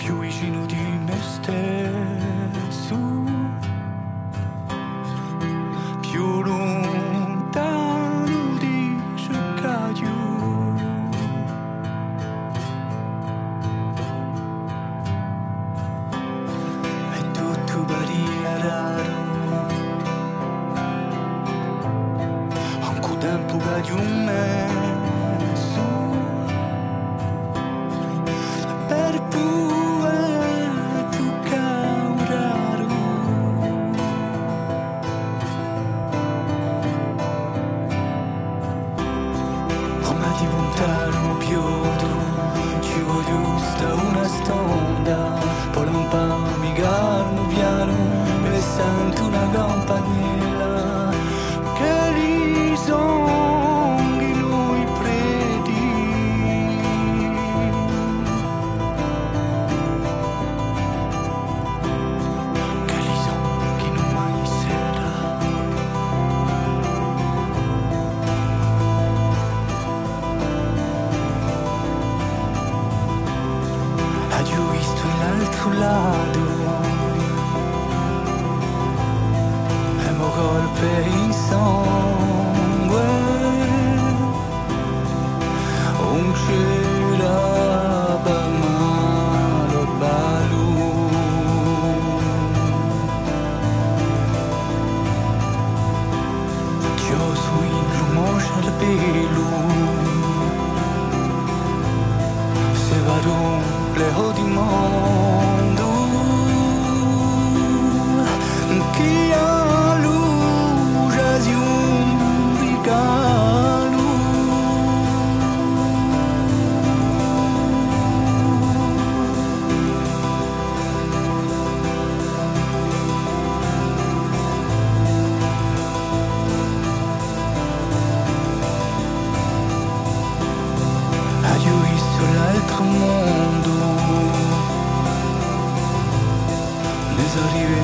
più vicino di me stesso, più lontano di cercaio. È tutto varia raro, anche tempo che un mezzo per tu cauraro. Come diventare un piodo, ci voglio sta una stonda, poi non pa mi garmo piano, e sento una campanella che risonghi noi preti. Che risonghi domani sera. Ho visto l'altro lato e mo colpe in sangue, un c'era per mano balu. Io sui rumore del pelo se vado lejos di mondo che ha l'ura di un regalo. Ho visto l'altro mondo, ne arrivi